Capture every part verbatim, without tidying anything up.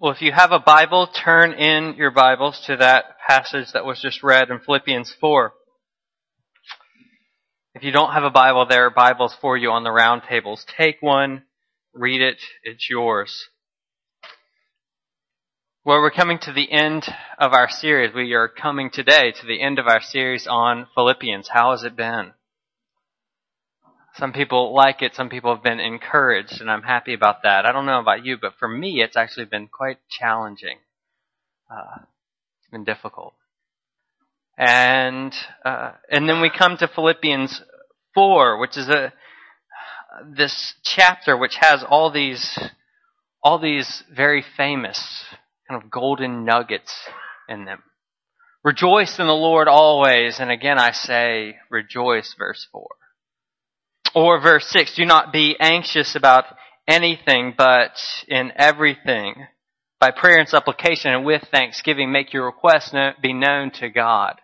Well, if you have a Bible, turn in your Bibles to that passage that was just read in Philippians four. If you don't have a Bible, there are Bibles for you on the round tables. Take one, read it, it's yours. Well, we're coming to the end of our series. We are coming today to the end of our series on Philippians. How has it been? Some people like it, some people have been encouraged, and I'm happy about that. I don't know about you, but for me, it's actually been quite challenging. Uh, it's been difficult. And uh, and then we come to Philippians four, which is a this chapter which has all these all these very famous kind of golden nuggets in them. Rejoice in the Lord always, and again I say rejoice, verse four. Or verse six, do not be anxious about anything, but in everything, by prayer and supplication and with thanksgiving, make your requests be known to God.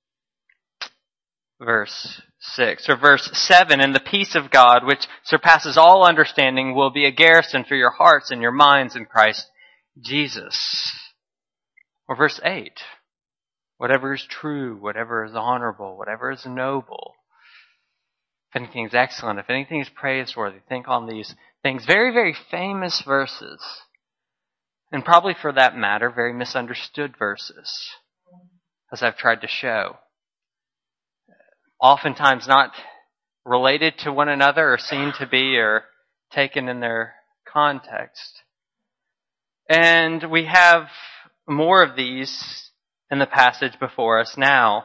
Verse six. Or verse seven, and the peace of God, which surpasses all understanding, will be a garrison for your hearts and your minds in Christ Jesus. Or verse eight, whatever is true, whatever is honorable, whatever is noble, if anything is excellent, if anything is praiseworthy, think on these things. Very, very famous verses. And probably for that matter, very misunderstood verses, as I've tried to show. Oftentimes not related to one another or seen to be or taken in their context. And we have more of these in the passage before us now.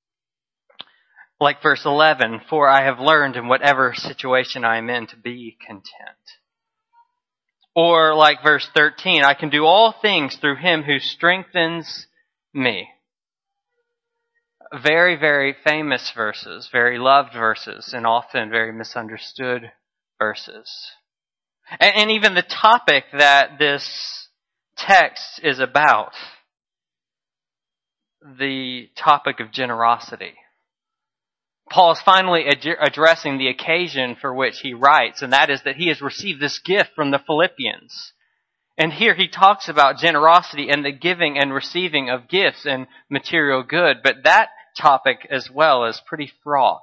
Like verse eleven, for I have learned in whatever situation I am in to be content. Or like verse thirteen, I can do all things through him who strengthens me. Very, very famous verses, very loved verses, and often very misunderstood verses. And, and even the topic that this text is about, the topic of generosity. Paul is finally ad- addressing the occasion for which he writes, and that is that he has received this gift from the Philippians. And here he talks about generosity and the giving and receiving of gifts and material good, but that topic as well is pretty fraught.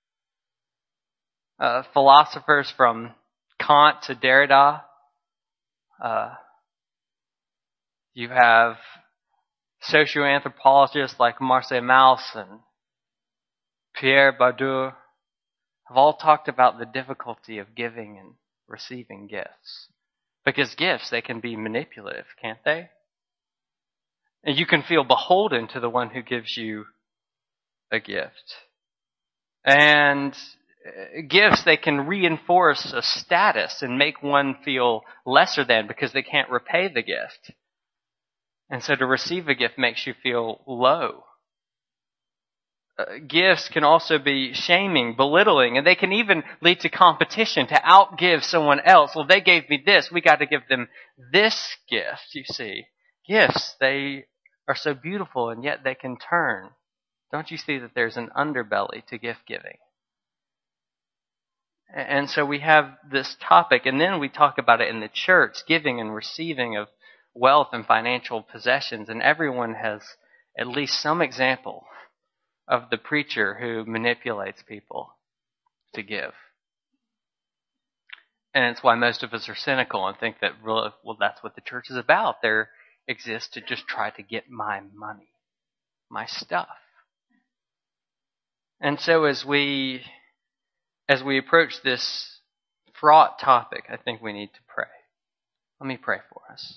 Uh, philosophers from Kant to Derrida, uh, you have socioanthropologists like Marcel Mauss and Pierre Baudour have all talked about the difficulty of giving and receiving gifts. Because gifts, they can be manipulative, can't they? And you can feel beholden to the one who gives you a gift. And gifts, they can reinforce a status and make one feel lesser than because they can't repay the gift. And so to receive a gift makes you feel low. Uh, gifts can also be shaming, belittling, and they can even lead to competition to outgive someone else. Well, they gave me this, we got to give them this gift, you see. Gifts, they are so beautiful, and yet they can turn. Don't you see that there's an underbelly to gift giving? And so we have this topic, and then we talk about it in the church, giving and receiving of wealth and financial possessions, and everyone has at least some example of the preacher who manipulates people to give. And it's why most of us are cynical and think that, well, that's what the church is about. There exists to just try to get my money, my stuff. And so as we, as we approach this fraught topic, I think we need to pray. Let me pray for us.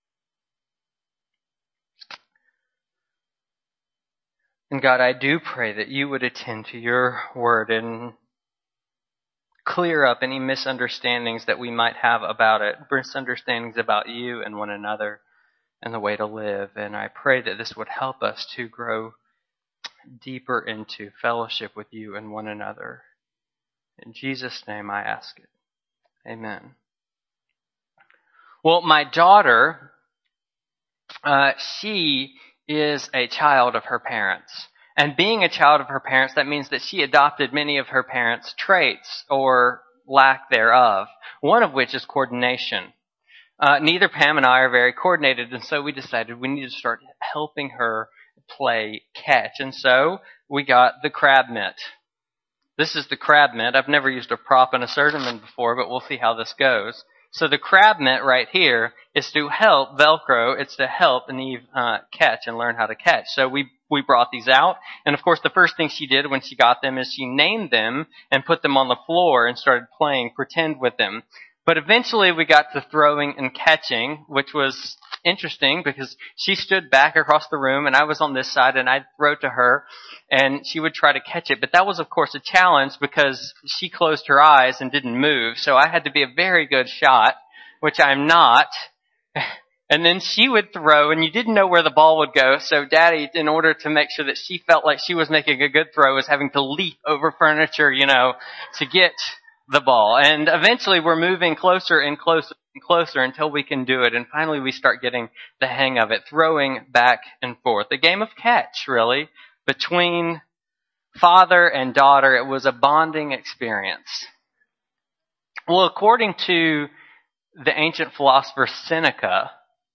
And God, I do pray that you would attend to your word and clear up any misunderstandings that we might have about it, misunderstandings about you and one another and the way to live. And I pray that this would help us to grow deeper into fellowship with you and one another. In Jesus' name I ask it. Amen. Well, my daughter, uh, she... is a child of her parents. And being a child of her parents, that means that she adopted many of her parents' traits or lack thereof, one of which is coordination. uh, neither Pam and I are very coordinated, and so we decided we need to start helping her play catch. And so we got the crab mitt. This is the crab mitt. I've never used a prop in a sermon before, but we'll see how this goes. So the crab mitt right here is to help Velcro. It's to help Neve uh, catch and learn how to catch. So we we brought these out, and of course the first thing she did when she got them is she named them and put them on the floor and started playing pretend with them. But eventually we got to throwing and catching, which was interesting because she stood back across the room and I was on this side and I'd throw to her and she would try to catch it. But that was, of course, a challenge because she closed her eyes and didn't move. So I had to be a very good shot, which I'm not. And then she would throw and you didn't know where the ball would go. So Daddy, in order to make sure that she felt like she was making a good throw, was having to leap over furniture, you know, to get the ball. And eventually we're moving closer and closer and closer until we can do it. And finally we start getting the hang of it, throwing back and forth. A game of catch, really, between father and daughter. It was a bonding experience. Well, according to the ancient philosopher Seneca,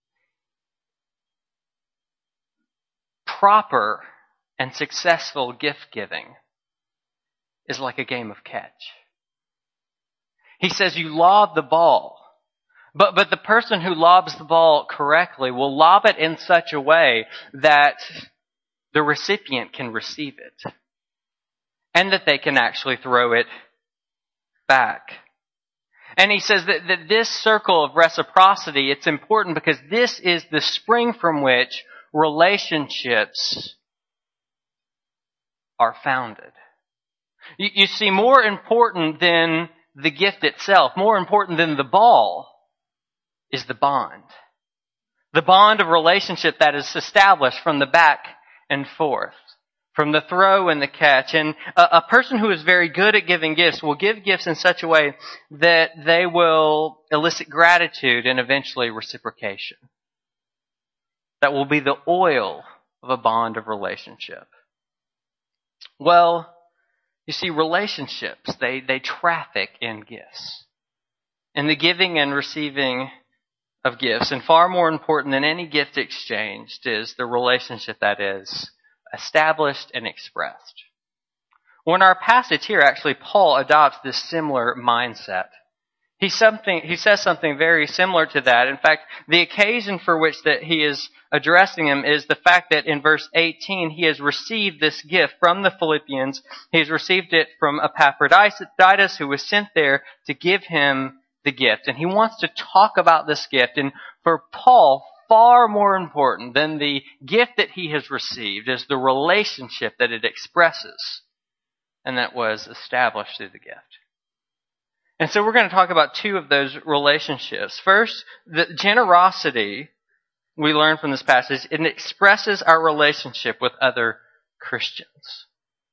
proper and successful gift giving is like a game of catch. He says you lob the ball, but, but the person who lobs the ball correctly will lob it in such a way that the recipient can receive it and that they can actually throw it back. And he says that, that this circle of reciprocity, it's important because this is the spring from which relationships are founded. You, you see, more important than the gift itself, more important than the ball, is the bond. The bond of relationship that is established from the back and forth, from the throw and the catch. And a, a person who is very good at giving gifts will give gifts in such a way that they will elicit gratitude and eventually reciprocation. That will be the oil of a bond of relationship. Well, you see, relationships, they, they traffic in gifts. And the giving and receiving of gifts. And far more important than any gift exchanged is the relationship that is established and expressed. Well, in our passage here, actually, Paul adopts this similar mindset. He something he says something very similar to that. In fact, the occasion for which that he is addressing him is the fact that in verse eighteen he has received this gift from the Philippians. He has received it from Epaphroditus, who was sent there to give him the gift. And he wants to talk about this gift. And for Paul, far more important than the gift that he has received is the relationship that it expresses and that was established through the gift. And so we're going to talk about two of those relationships. First, the generosity we learn from this passage, it expresses our relationship with other Christians.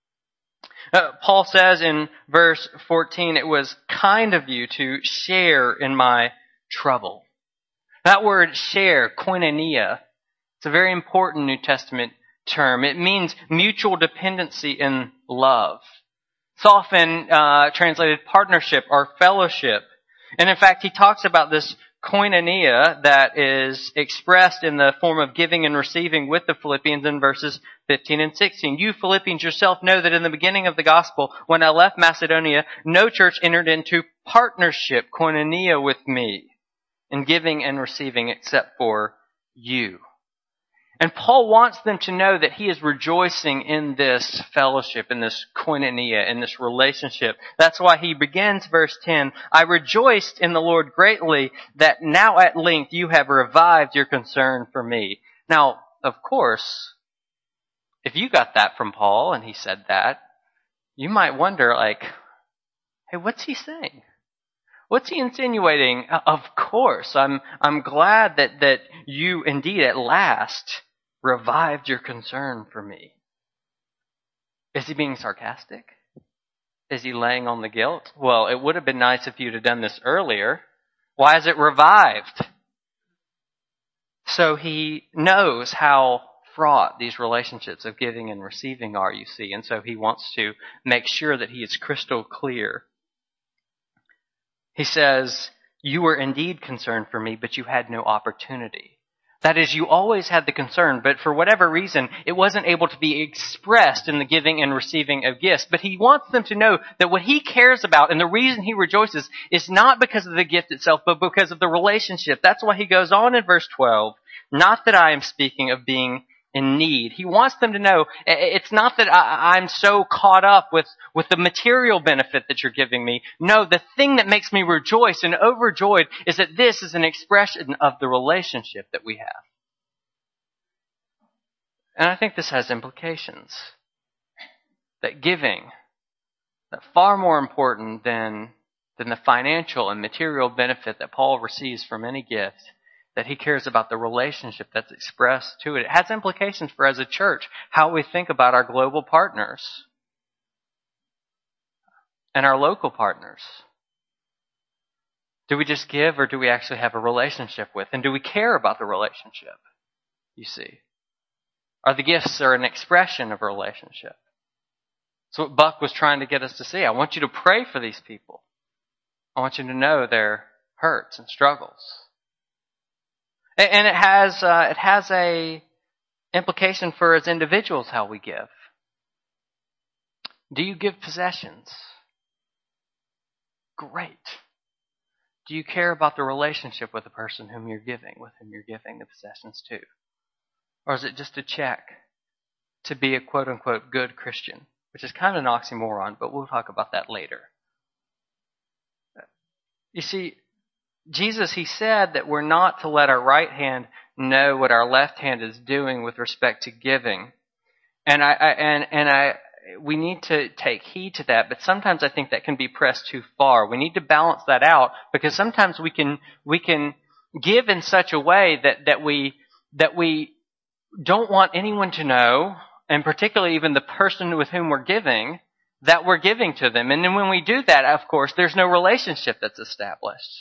Uh, Paul says in verse fourteen, it was kind of you to share in my trouble. That word share, koinonia, it's a very important New Testament term. It means mutual dependency in love. It's often uh, translated partnership or fellowship. And in fact, he talks about this koinonia that is expressed in the form of giving and receiving with the Philippians in verses fifteen and sixteen. You Philippians yourself know that in the beginning of the gospel, when I left Macedonia, no church entered into partnership, koinonia, with me in giving and receiving except for you. And Paul wants them to know that he is rejoicing in this fellowship, in this koinonia, in this relationship. That's why he begins verse ten, I rejoiced in the Lord greatly that now at length you have revived your concern for me. Now, of course, if you got that from Paul and he said that, you might wonder, like, hey, what's he saying? What's he insinuating? Of course, I'm I'm glad that, that you indeed at last revived your concern for me. Is he being sarcastic? Is he laying on the guilt? Well, it would have been nice if you'd have done this earlier. Why is it revived? So he knows how fraught these relationships of giving and receiving are, you see, and so he wants to make sure that he is crystal clear. He says, You were indeed concerned for me, but you had no opportunity. That is, you always had the concern, but for whatever reason, it wasn't able to be expressed in the giving and receiving of gifts. But he wants them to know that what he cares about and the reason he rejoices is not because of the gift itself, but because of the relationship. That's why he goes on in verse twelve, not that I am speaking of being in need. He wants them to know it's not that I, I'm so caught up with, with the material benefit that you're giving me. No, the thing that makes me rejoice and overjoyed is that this is an expression of the relationship that we have. And I think this has implications. That giving, that far more important than, than the financial and material benefit that Paul receives from any gift, that he cares about the relationship that's expressed to it. It has implications for, as a church, how we think about our global partners and our local partners. Do we just give, or do we actually have a relationship with? And do we care about the relationship? You see, are the gifts are an expression of a relationship? So what Buck was trying to get us to see. I want you to pray for these people. I want you to know their hurts and struggles. And it has uh, it has a implication for as individuals how we give. Do you give possessions? Great. Do you care about the relationship with the person whom you're giving, with whom you're giving the possessions to? Or is it just a check to be a quote-unquote good Christian? Which is kind of an oxymoron, but we'll talk about that later. You see, Jesus, he said that we're not to let our right hand know what our left hand is doing with respect to giving. And I, I and and I we need to take heed to that, but sometimes I think that can be pressed too far. We need to balance that out, because sometimes we can we can give in such a way that, that we that we don't want anyone to know, and particularly even the person with whom we're giving, that we're giving to them. And then when we do that, of course, there's no relationship that's established.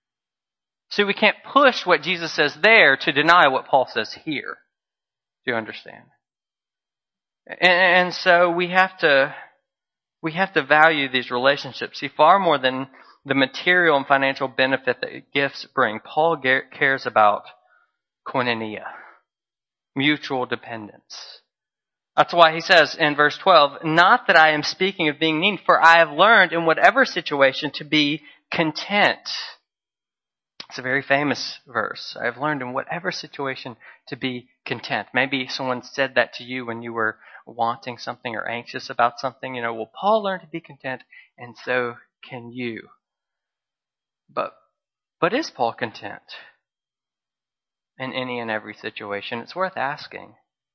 So we can't push what Jesus says there to deny what Paul says here. Do you understand? And, and so we have to we have to value these relationships. See, far more than the material and financial benefit that gifts bring, Paul cares about koinonia, mutual dependence. That's why he says in verse twelve, not that I am speaking of being needy, for I have learned in whatever situation to be content. It's a very famous verse. I have learned in whatever situation to be content. Maybe someone said that to you when you were wanting something or anxious about something. You know, well, Paul learned to be content, and so can you. But, but is Paul content in any and every situation? It's worth asking.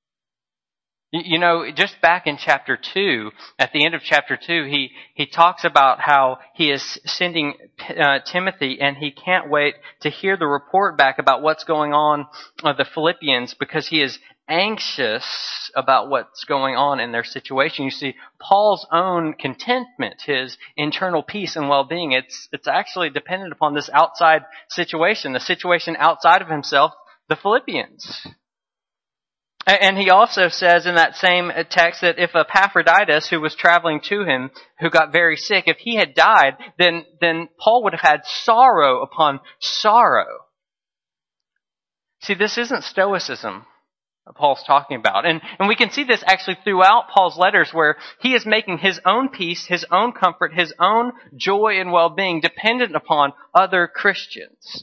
You know, just back in chapter two, at the end of chapter two, he, he talks about how he is sending uh, Timothy, and he can't wait to hear the report back about what's going on with the Philippians, because he is anxious about what's going on in their situation. You see, Paul's own contentment, his internal peace and well-being, it's, it's actually dependent upon this outside situation, the situation outside of himself, the Philippians. And he also says in that same text that if Epaphroditus, who was traveling to him, who got very sick, if he had died, then, then Paul would have had sorrow upon sorrow. See, this isn't stoicism that Paul's talking about. And, and we can see this actually throughout Paul's letters, where he is making his own peace, his own comfort, his own joy and well-being dependent upon other Christians.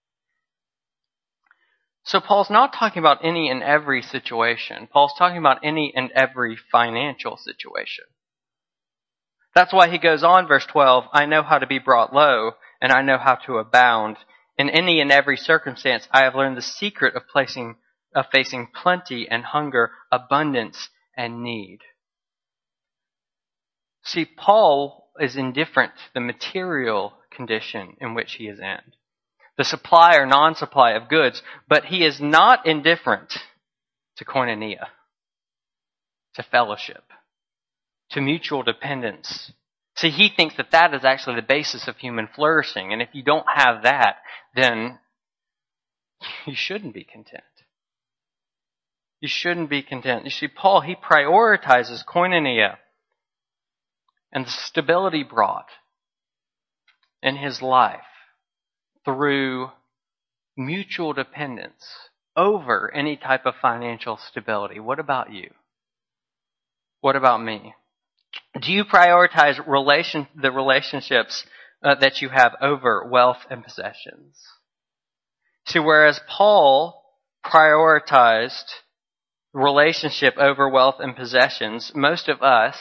So Paul's not talking about any and every situation. Paul's talking about any and every financial situation. That's why he goes on, verse twelve, I know how to be brought low, and I know how to abound. In any and every circumstance, I have learned the secret of placing, of facing plenty and hunger, abundance and need. See, Paul is indifferent to the material condition in which he is in, the supply or non-supply of goods, but he is not indifferent to koinonia, to fellowship, to mutual dependence. See, he thinks that that is actually the basis of human flourishing, and if you don't have that, then you shouldn't be content. You shouldn't be content. You see, Paul, he prioritizes koinonia and the stability brought in his life through mutual dependence over any type of financial stability. What about you? What about me? Do you prioritize relation the relationships uh, that you have over wealth and possessions? See, whereas Paul prioritized relationship over wealth and possessions, most of us,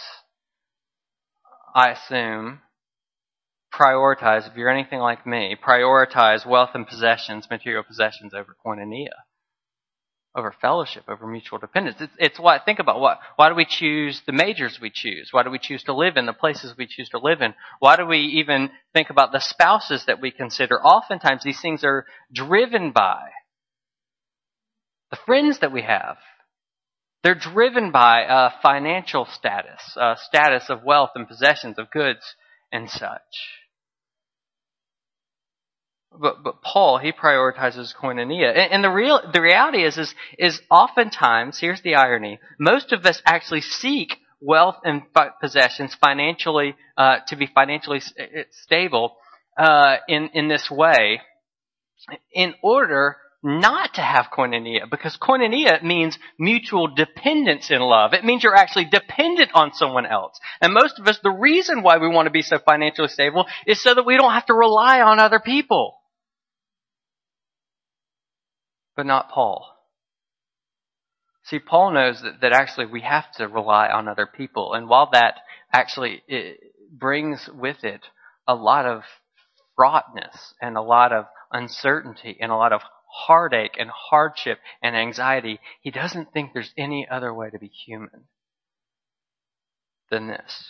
I assume, prioritize, if you're anything like me, prioritize wealth and possessions, material possessions over koinonia, over fellowship, over mutual dependence. It's, it's why, think about what, why do we choose the majors we choose? Why do we choose to live in the places we choose to live in? Why do we even think about the spouses that we consider? Oftentimes these things are driven by the friends that we have. They're driven by uh, financial status, uh, status of wealth and possessions, of goods and such. But but Paul, he prioritizes koinonia. And, and the real the reality is, is is oftentimes, here's the irony, most of us actually seek wealth and fi- possessions financially uh, to be financially stable uh, in in this way, in order not to have koinonia, because koinonia means mutual dependence in love. It means you're actually dependent on someone else. And most of us, the reason why we want to be so financially stable is so that we don't have to rely on other people. But not Paul. See, Paul knows that, that actually we have to rely on other people. And while that actually it brings with it a lot of fraughtness and a lot of uncertainty and a lot of heartache and hardship and anxiety, he doesn't think there's any other way to be human than this.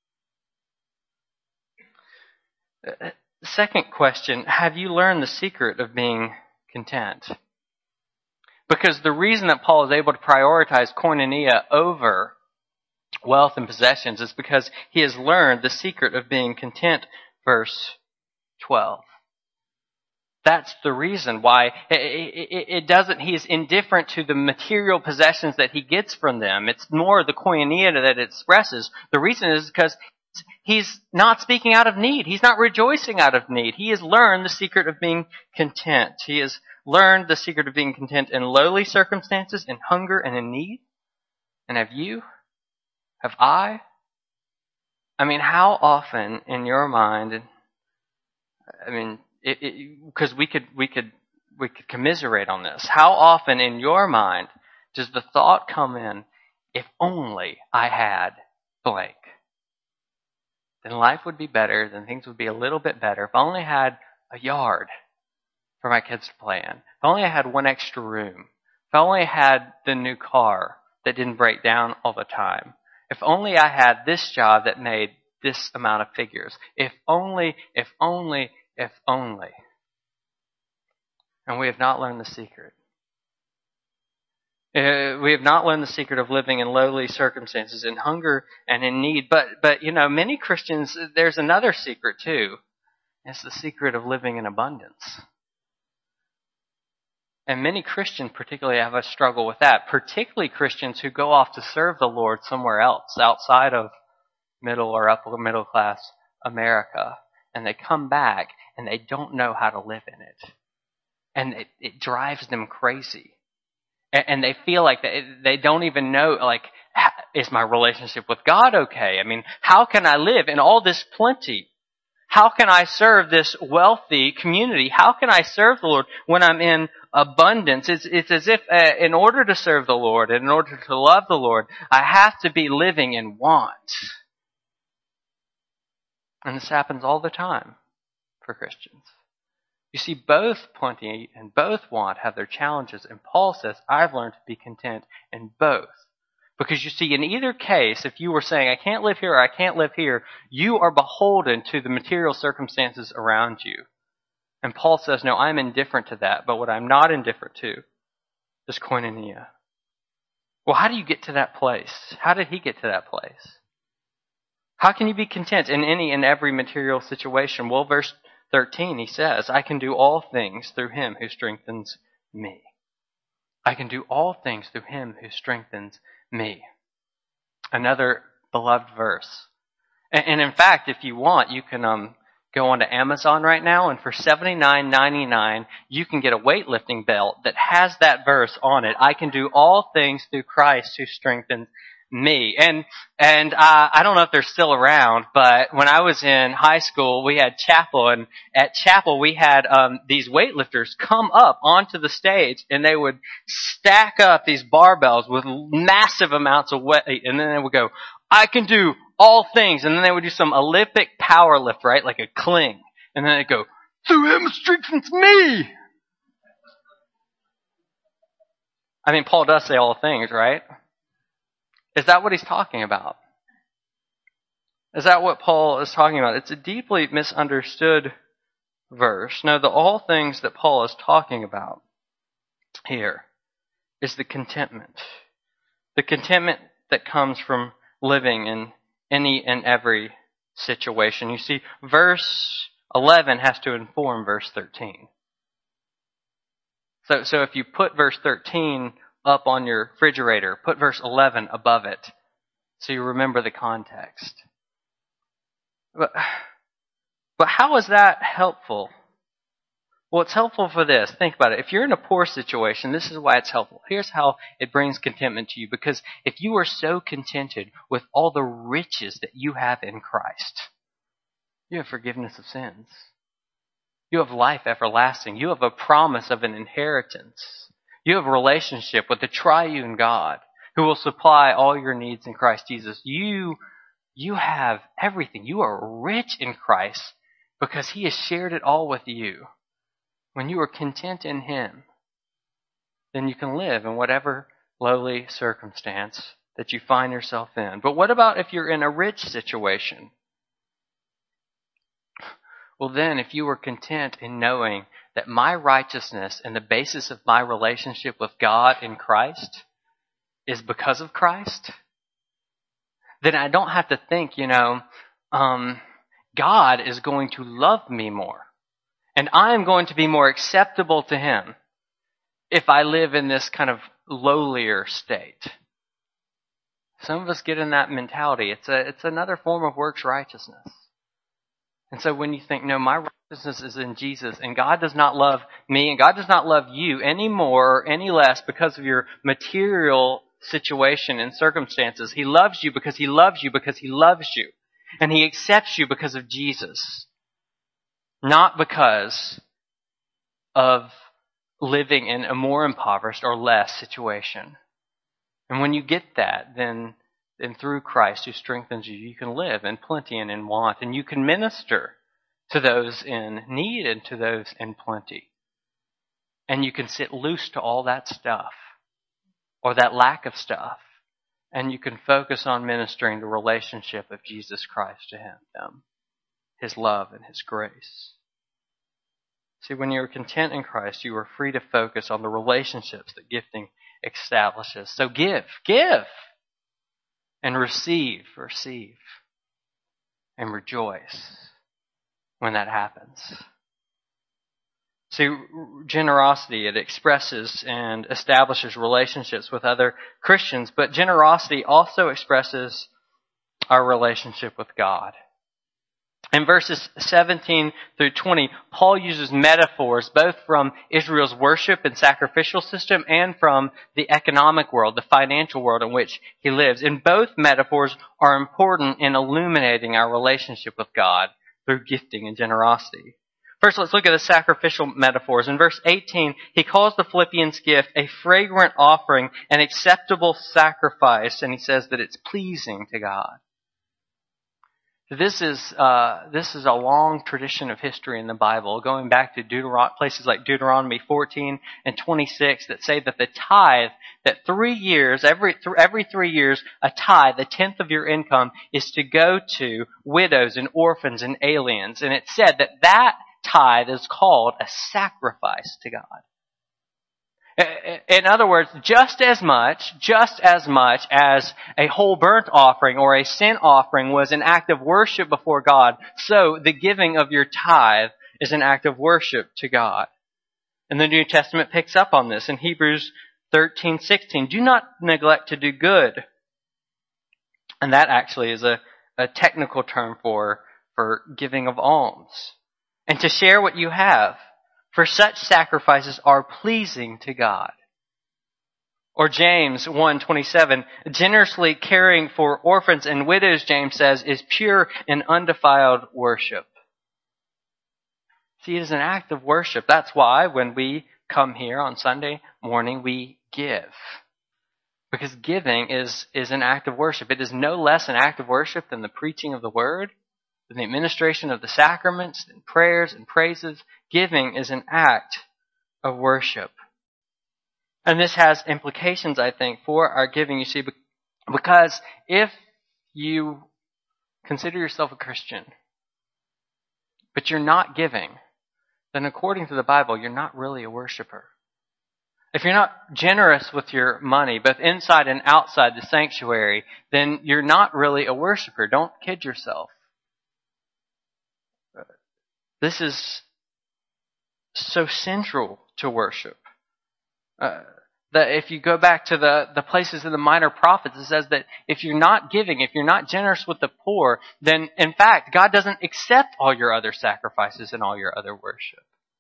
Second question, have you learned the secret of being content? Because the reason that Paul is able to prioritize koinonia over wealth and possessions is because he has learned the secret of being content. Verse twelve. That's the reason why it doesn't, he is indifferent to the material possessions that he gets from them. It's more the koinonia that it expresses. The reason is because he's not speaking out of need. He's not rejoicing out of need. He has learned the secret of being content. He has learned the secret of being content in lowly circumstances, in hunger and in need. And have you? Have I? I mean, how often in your mind, I mean, because we could we could we could commiserate on this. How often in your mind does the thought come in, if only I had blank, then life would be better, then things would be a little bit better. If I only had a yard for my kids to play in. If only I had one extra room. If I only had the new car that didn't break down all the time. If only I had this job that made this amount of figures. If only, if only, if only. And we have not learned the secret. Uh, we have not learned the secret of living in lowly circumstances, in hunger and in need. But, but you know, many Christians, there's another secret too. It's the secret of living in abundance. And many Christians particularly have a struggle with that, particularly Christians who go off to serve the Lord somewhere else, outside of middle or upper middle class America. And they come back and they don't know how to live in it. And it, it drives them crazy. And, and they feel like they, they don't even know, like, is my relationship with God okay? I mean, how can I live in all this plenty? How can I serve this wealthy community? How can I serve the Lord when I'm in abundance? It's, it's as if uh, in order to serve the Lord and in order to love the Lord, I have to be living in want. And this happens all the time for Christians. You see, both plenty and both want have their challenges. And Paul says, I've learned to be content in both. Because you see, in either case, if you were saying, I can't live here or I can't live here, you are beholden to the material circumstances around you. And Paul says, no, I'm indifferent to that. But what I'm not indifferent to is koinonia. Well, how do you get to that place? How did he get to that place? How can you be content in any and every material situation? Well, verse thirteen, he says, I can do all things through him who strengthens me. I can do all things through him who strengthens me. Another beloved verse. And, and in fact, if you want, you can um go onto Amazon right now, and for seventy-nine ninety-nine, you can get a weightlifting belt that has that verse on it. I can do all things through Christ who strengthens me. And and uh, I don't know if they're still around, but when I was in high school, we had chapel, and at chapel we had um, these weightlifters come up onto the stage, and they would stack up these barbells with massive amounts of weight, and then they would go, I can do all things, and then they would do some Olympic power lift, right, like a cling, and then they'd go, through him strengthens me. I mean, Paul does say all things, right? Is that what he's talking about? Is that what Paul is talking about? It's a deeply misunderstood verse. No, the all things that Paul is talking about here is the contentment. The contentment that comes from living in any and every situation. You see, verse eleven has to inform verse thirteen. So, so if you put verse thirteen up on your refrigerator, put verse eleven above it, so you remember the context. But, but how is that helpful? Well, it's helpful for this. Think about it. If you're in a poor situation, this is why it's helpful. Here's how it brings contentment to you. Because if you are so contented with all the riches that you have in Christ, you have forgiveness of sins. You have life everlasting. You have a promise of an inheritance. You have a relationship with the triune God who will supply all your needs in Christ Jesus. You, you have everything. You are rich in Christ because he has shared it all with you. When you are content in him, then you can live in whatever lowly circumstance that you find yourself in. But what about if you're in a rich situation? Well, then, if you are content in knowing that my righteousness and the basis of my relationship with God in Christ is because of Christ, then I don't have to think, you know, um, God is going to love me more. And I am going to be more acceptable to him if I live in this kind of lowlier state. Some of us get in that mentality. It's a, it's another form of works righteousness. And so when you think, no, my righteousness is in Jesus, and God does not love me, and God does not love you any more or any less because of your material situation and circumstances. He loves you because he loves you because he loves you. And he accepts you because of Jesus. Not because of living in a more impoverished or less situation. And when you get that, then And through Christ who strengthens you, you can live in plenty and in want. And you can minister to those in need and to those in plenty. And you can sit loose to all that stuff or that lack of stuff. And you can focus on ministering the relationship of Jesus Christ to him, them, his love and his grace. See, when you're content in Christ, you are free to focus on the relationships that gifting establishes. So give, give. And receive, receive, and rejoice when that happens. See, generosity, it expresses and establishes relationships with other Christians, but generosity also expresses our relationship with God. In verses seventeen through twenty, Paul uses metaphors both from Israel's worship and sacrificial system and from the economic world, the financial world in which he lives. And both metaphors are important in illuminating our relationship with God through gifting and generosity. First, let's look at the sacrificial metaphors. In verse eighteen, he calls the Philippians' gift a fragrant offering, an acceptable sacrifice, and he says that it's pleasing to God. This is uh, this is a long tradition of history in the Bible, going back to Deuteron- places like Deuteronomy fourteen and twenty-six that say that the tithe, that three years, every th- every three years, a tithe, a tenth of your income, is to go to widows and orphans and aliens. And it said that that tithe is called a sacrifice to God. In other words, just as much, just as much as a whole burnt offering or a sin offering was an act of worship before God, so the giving of your tithe is an act of worship to God. And the New Testament picks up on this in Hebrews thirteen sixteen. Do not neglect to do good. And that actually is a, a technical term for for giving of alms, and to share what you have, for such sacrifices are pleasing to God. Or James one twenty-seven, generously caring for orphans and widows, James says, is pure and undefiled worship. See, it is an act of worship. That's why when we come here on Sunday morning, we give. Because giving is, is an act of worship. It is no less an act of worship than the preaching of the word, than the administration of the sacraments, and prayers and praises. Giving is an act of worship. And this has implications, I think, for our giving, you see, because if you consider yourself a Christian, but you're not giving, then according to the Bible, you're not really a worshiper. If you're not generous with your money, both inside and outside the sanctuary, then you're not really a worshiper. Don't kid yourself. This is so central to worship. Uh, that if you go back to the, the places in the Minor Prophets, it says that if you're not giving, if you're not generous with the poor, then in fact, God doesn't accept all your other sacrifices and all your other worship.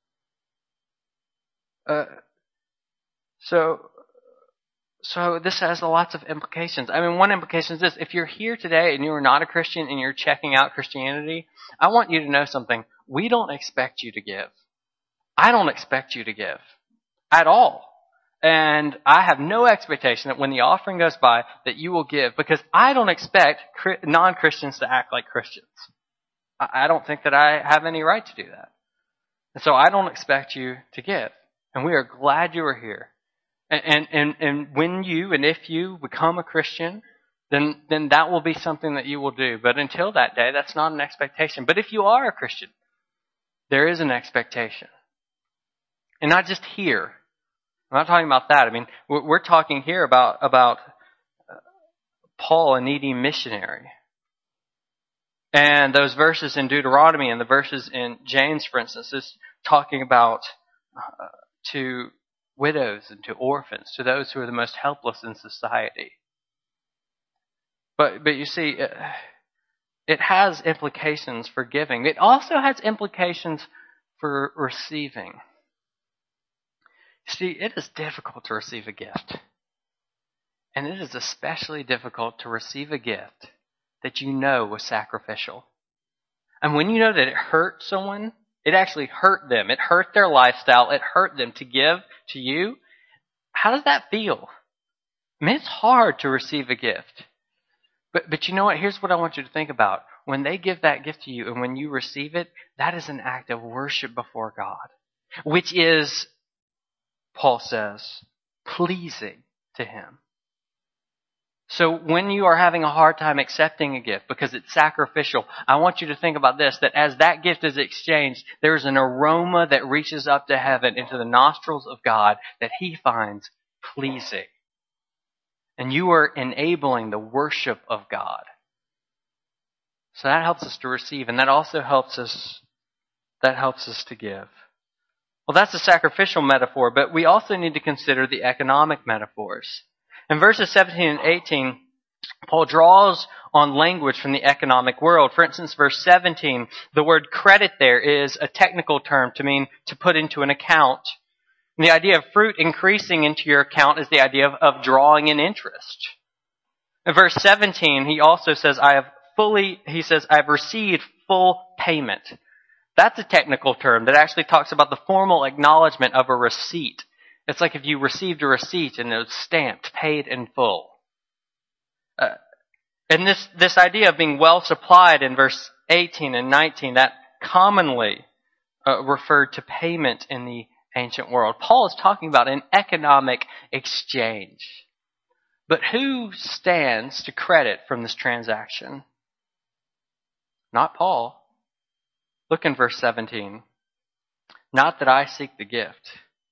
Uh, so, so this has lots of implications. I mean, one implication is this. If you're here today and you are not a Christian and you're checking out Christianity, I want you to know something. We don't expect you to give. I don't expect you to give at all. And I have no expectation that when the offering goes by that you will give, because I don't expect non-Christians to act like Christians. I don't think that I have any right to do that. And so I don't expect you to give. And we are glad you are here. And, and, and, and when you and if you become a Christian, then, then that will be something that you will do. But until that day, that's not an expectation. But if you are a Christian, there is an expectation. And not just here. I'm not talking about that. I mean, we're talking here about, about Paul, a needy missionary. And those verses in Deuteronomy and the verses in James, for instance, is talking about uh, to widows and to orphans, to those who are the most helpless in society. But, but you see, it, it has implications for giving. It also has implications for receiving. See, it is difficult to receive a gift. And it is especially difficult to receive a gift that you know was sacrificial. And when you know that it hurt someone, it actually hurt them. It hurt their lifestyle. It hurt them to give to you. How does that feel? I mean, it's hard to receive a gift. But, but you know what? Here's what I want you to think about. When they give that gift to you and when you receive it, that is an act of worship before God, which is, Paul says, pleasing to him. So when you are having a hard time accepting a gift because it's sacrificial, I want you to think about this, that as that gift is exchanged, there's an aroma that reaches up to heaven into the nostrils of God that he finds pleasing. And you are enabling the worship of God. So that helps us to receive, and that also helps us, that helps us to give. Well, that's a sacrificial metaphor, but we also need to consider the economic metaphors. In verses seventeen and eighteen, Paul draws on language from the economic world. For instance, verse seventeen, the word credit there is a technical term to mean to put into an account. And the idea of fruit increasing into your account is the idea of, of drawing in interest. In verse seventeen, he also says, I have fully, he says, I have received full payment. That's a technical term that actually talks about the formal acknowledgement of a receipt. It's like if you received a receipt and it was stamped, paid in full. Uh, and this, this idea of being well supplied in verse eighteen and nineteen, that commonly uh, referred to payment in the ancient world. Paul is talking about an economic exchange. But who stands to credit from this transaction? Not Paul. Look in verse seventeen. Not that I seek the gift,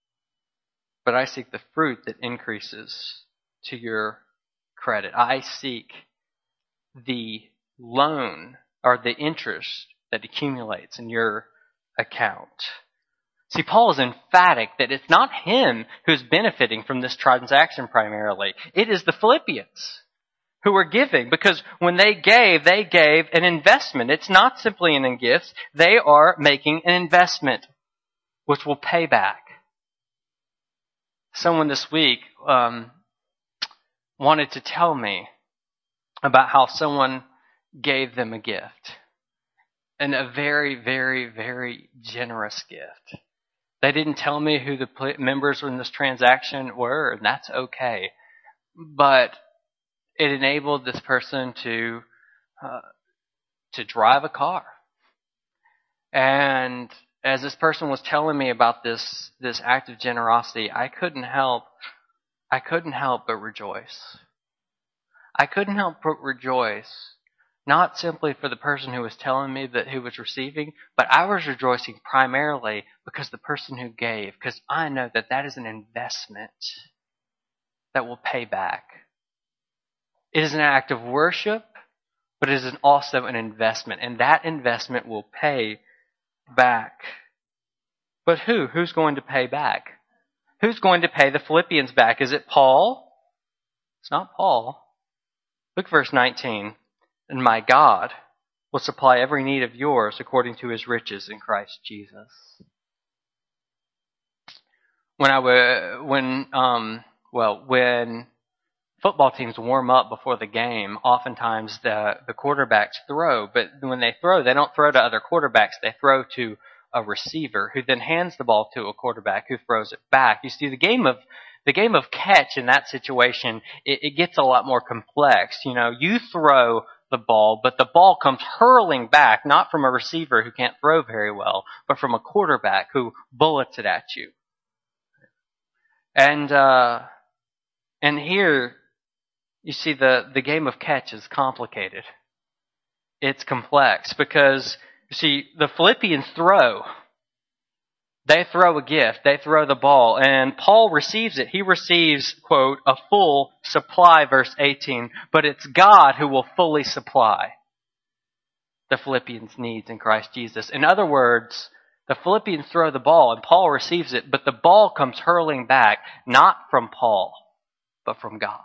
but I seek the fruit that increases to your credit. I seek the loan or the interest that accumulates in your account. See, Paul is emphatic that it's not him who's benefiting from this transaction primarily. It is the Philippians. who are giving, because when they gave, they gave an investment. It's not simply in gifts. They are making an investment, which will pay back. Someone this week um, wanted to tell me about how someone gave them a gift, and a very, very, very generous gift. They didn't tell me who the members in this transaction were, and that's okay. But it enabled this person to uh, to drive a car. And as this person was telling me about this this act of generosity, I couldn't help I couldn't help but rejoice. I couldn't help but rejoice, not simply for the person who was telling me that who was receiving, but I was rejoicing primarily because the person who gave, because I know that that is an investment that will pay back. It is an act of worship, but it is also an investment, and that investment will pay back. But who? Who's going to pay back? Who's going to pay the Philippians back? Is it Paul? It's not Paul. Look at verse nineteen. And my God will supply every need of yours according to his riches in Christ Jesus. When I were, when, um, well, when football teams warm up before the game, oftentimes the, the quarterbacks throw, but when they throw, they don't throw to other quarterbacks, they throw to a receiver who then hands the ball to a quarterback who throws it back. You see, the game of the game of catch in that situation, it, it gets a lot more complex. You know, you throw the ball, but the ball comes hurling back, not from a receiver who can't throw very well, but from a quarterback who bullets it at you. And uh, and here, you see, the, the game of catch is complicated. It's complex because, you see, the Philippians throw. They throw a gift. They throw the ball. And Paul receives it. He receives, quote, a full supply, verse eighteen. But it's God who will fully supply the Philippians' needs in Christ Jesus. In other words, the Philippians throw the ball and Paul receives it, but the ball comes hurling back, not from Paul, but from God.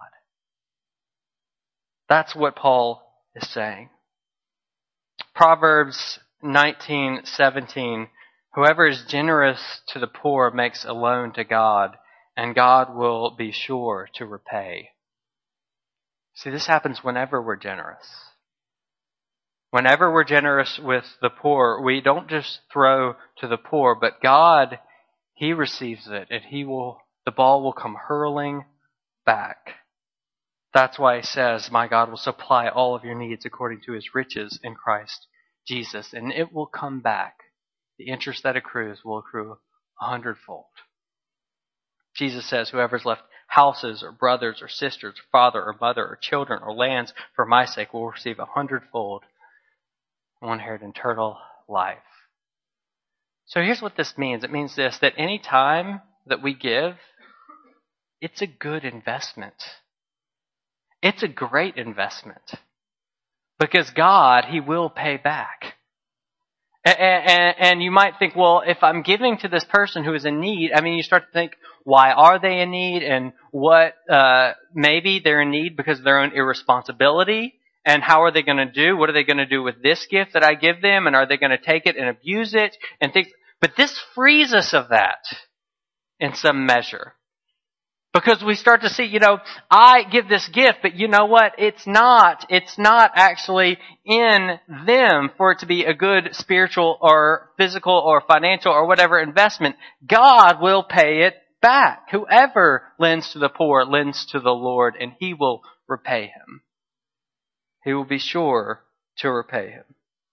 That's what Paul is saying. Proverbs nineteen seventeen. Whoever is generous to the poor makes a loan to God, and God will be sure to repay. See, this happens whenever we're generous. Whenever we're generous with the poor, we don't just throw to the poor, but God, He receives it, and He will, the ball will come hurling back. That's why He says, my God will supply all of your needs according to His riches in Christ Jesus, and it will come back. The interest that accrues will accrue a hundredfold. Jesus says, whoever's left houses or brothers or sisters, or father or mother or children or lands for my sake will receive a hundredfold and will inherit eternal life. So here's what this means. It means this, that any time that we give, it's a good investment. It's a great investment. Because God, He will pay back. And, and, and you might think, well, if I'm giving to this person who is in need, I mean, you start to think, why are they in need? And what, uh, maybe they're in need because of their own irresponsibility. And how are they going to do? What are they going to do with this gift that I give them? And are they going to take it and abuse it? And things. But this frees us of that in some measure. Because we start to see, you know, I give this gift, but you know what? It's not, it's not actually in them for it to be a good spiritual or physical or financial or whatever investment. God will pay it back. Whoever lends to the poor lends to the Lord, and He will repay him. He will be sure to repay him.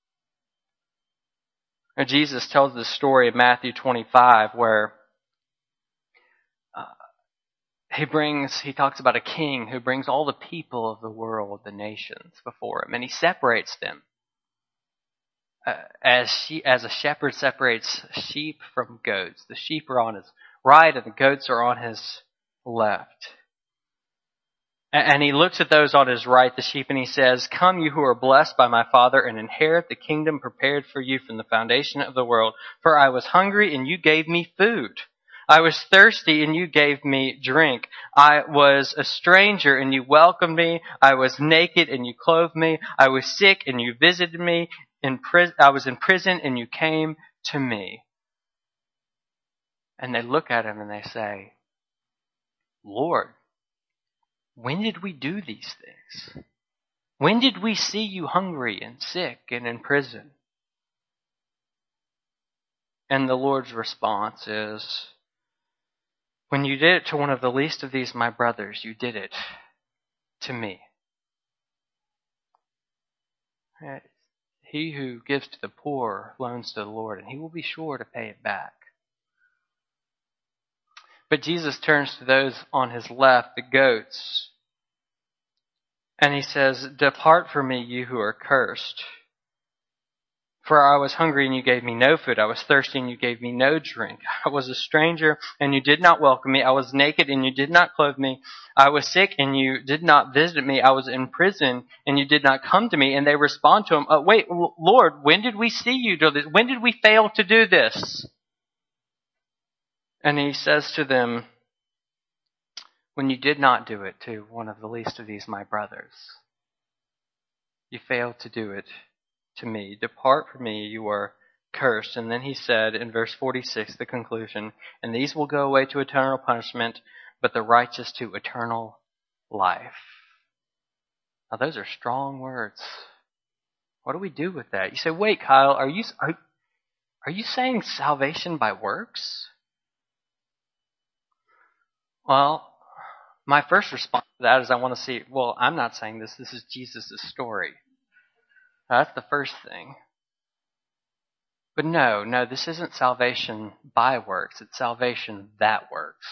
And Jesus tells the story in Matthew twenty-five where He brings, he talks about a king who brings all the people of the world, the nations, before him, and he separates them. Uh, as she, as a shepherd separates sheep from goats. The sheep are on his right and the goats are on his left. And, and he looks at those on his right, the sheep, and he says, come you who are blessed by my Father and inherit the kingdom prepared for you from the foundation of the world. For I was hungry and you gave me food. I was thirsty and you gave me drink. I was a stranger and you welcomed me. I was naked and you clothed me. I was sick and you visited me. In prison, I was in prison and you came to me. And they look at him and they say, Lord, when did we do these things? When did we see you hungry and sick and in prison? And the Lord's response is, when you did it to one of the least of these my brothers, you did it to me. He who gives to the poor loans to the Lord, and he will be sure to pay it back. But Jesus turns to those on his left, the goats, and he says, depart from me, you who are cursed. For I was hungry and you gave me no food. I was thirsty and you gave me no drink. I was a stranger and you did not welcome me. I was naked and you did not clothe me. I was sick and you did not visit me. I was in prison and you did not come to me. And they respond to him, oh, wait, Lord, when did we see you do this? When did we fail to do this? And he says to them, when you did not do it to one of the least of these my brothers, you failed to do it to me. Depart from me, you are cursed. And then he said in verse forty-six, the conclusion, and these will go away to eternal punishment, but the righteous to eternal life. Now those are strong words. What do we do with that? You say, wait, Kyle, are you are, are you saying salvation by works? Well, my first response to that is I want to see, well, I'm not saying this. This is Jesus' story. That's the first thing. But no, no, this isn't salvation by works. It's salvation that works.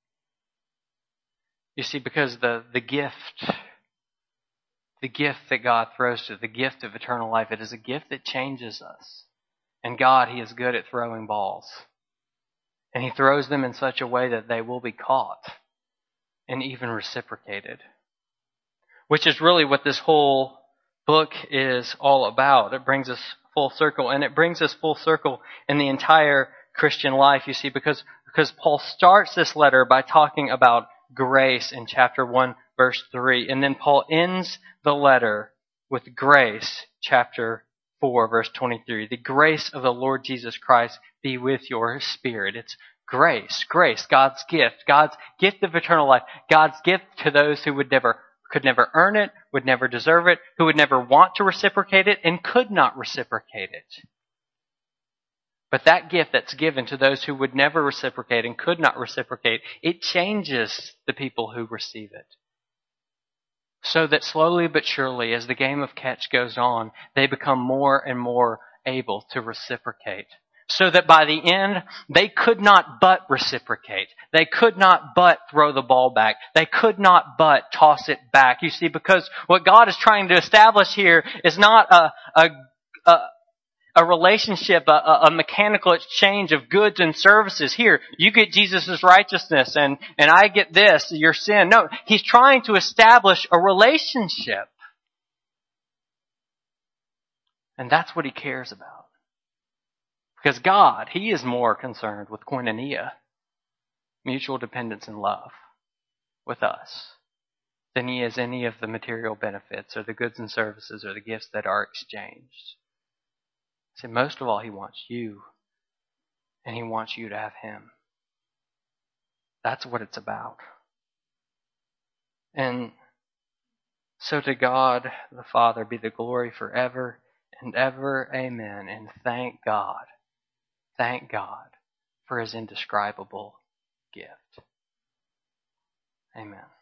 You see, because the, the gift, the gift that God throws to, the gift of eternal life, it is a gift that changes us. And God, he is good at throwing balls. And he throws them in such a way that they will be caught and even reciprocated. Which is really what this whole book is all about. It brings us full circle, and it brings us full circle in the entire Christian life, you see, because, because Paul starts this letter by talking about grace in chapter one, verse three, and then Paul ends the letter with grace, chapter four, verse twenty-three. The grace of the Lord Jesus Christ be with your spirit. It's grace, grace, God's gift, God's gift of eternal life, God's gift to those who would never could never earn it, would never deserve it, who would never want to reciprocate it, and could not reciprocate it. But that gift that's given to those who would never reciprocate and could not reciprocate, it changes the people who receive it. So that slowly but surely, as the game of catch goes on, they become more and more able to reciprocate. So that by the end, they could not but reciprocate. They could not but throw the ball back. They could not but toss it back. You see, because what God is trying to establish here is not a a a, a relationship, a, a mechanical exchange of goods and services. Here, you get Jesus' righteousness and, and I get this, your sin. No, he's trying to establish a relationship. And that's what he cares about. Because God, he is more concerned with koinonia, mutual dependence and love, with us, than he is any of the material benefits or the goods and services or the gifts that are exchanged. So most of all, he wants you, and he wants you to have him. That's what it's about. And so to God the Father be the glory forever and ever. Amen. And thank God. Thank God for his indescribable gift. Amen.